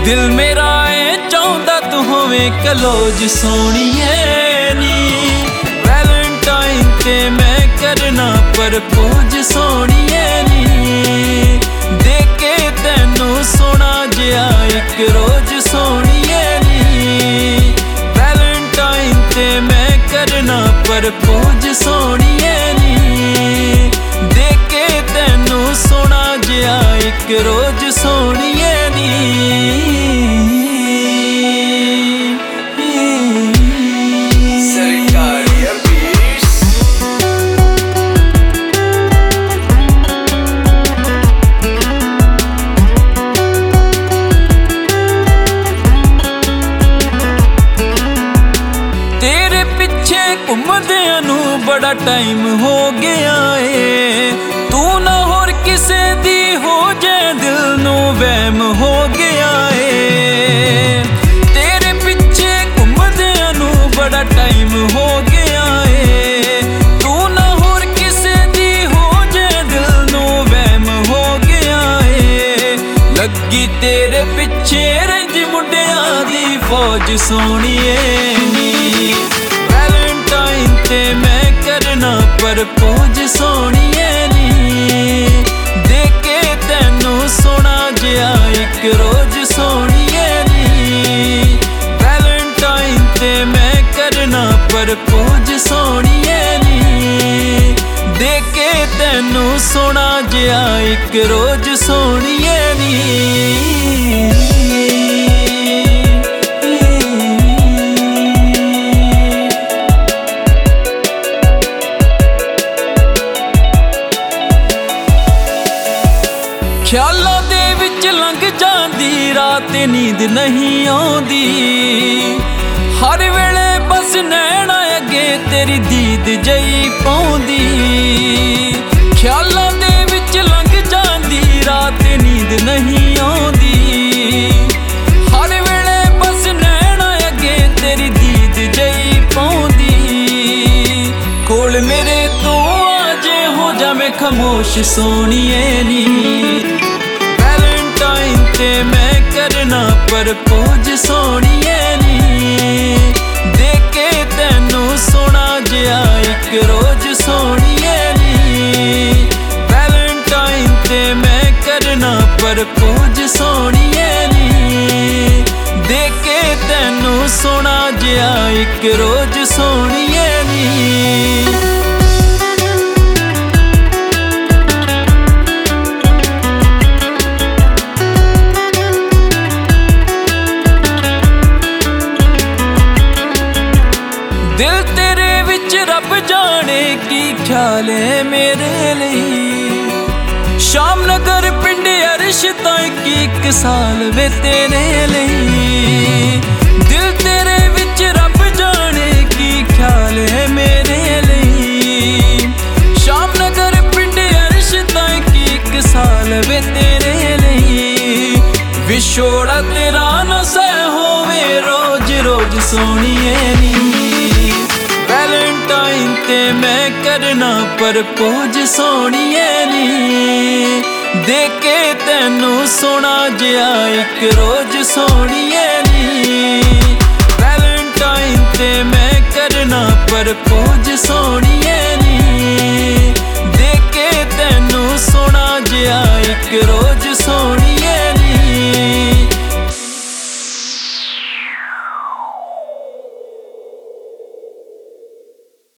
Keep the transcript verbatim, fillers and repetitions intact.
दिल मेरा ए चाहता तू होवे कलोज सोनिए नी। वैलेंटाइन ते मैं करना परपोज सोनिए नी। देके तैनू सोना जिहा एक रोज सोनिए नी। वैलेंटाइन ते मैं करना परपोज सोनिए नी। देके तैनू सोना जिहा एक रोज सोनिए नी। तेरे पिछे घूमदियां नू बड़ा टाइम हो गया है। तू ना होर किसे दी हो जाए दिल नू वहम हो गया है। तेरे पिछे घूमदियां नू बड़ा टाइम हो गया है। तू ना होर किसे दी हो जाए दिल नू वहम हो गया है। लगी तेरे पिछे रंज मुंडियां दी फौज सोनिए नी। वैलेंटाइन ते मैं करना परपोज सोनिए नी। देके तैनू सोना जिहा एक रोज सोनिए नी। वैलेंटाइन ते मैं करना परपोज सोनिए नी। देके तैनू सोना जिहा एक रोज सोनिए नी। ख्यालों दे विच लंघ जांदी रात नींद नहीं आउंदी। हर वेले बस नैना अगे तेरी दीद जई पाउंदी। ख्यालों दे विच लंघ जांदी रात नींद नहीं आउंदी। हर वेले बस नैना अगे तेरी दीद जई पाउंदी। कोल मेरे तो आजे हो जावे खामोश सोनिए नी। वैलेंटाइन ते मैं करना परपोज सोनिए नी। देके तैनू सोना जिहा एक रोज सोनिए नी। वैलेंटाइन ते मैं करना परपोज सोनिए नी। देके तैनू सोना जिहा एक रोज सोनिए नी। दिल तेरे विच रब जाने की ख्याल है मेरे लिए। शाम नगर पिंड अर्श ताईं की एक साल वे तेरे लिए। दिल तेरे विच रब जाने की ख्याल है मेरे लिए। शाम नगर पिंड अर्श ताईं की एक साल वे तेरे लिए। विछोड़ा तेरा ना सह होवे रोज रोज सोनिए नी। वैलेंटाइन ते मैं करना परपोज सोनिए नी। देके तैनू सोना जिहा एक रोज सोनिए नी। वैलेंटाइन ते मैं करना परपोज सोनिए नी। देके तैनू सोना जिहा एक रोज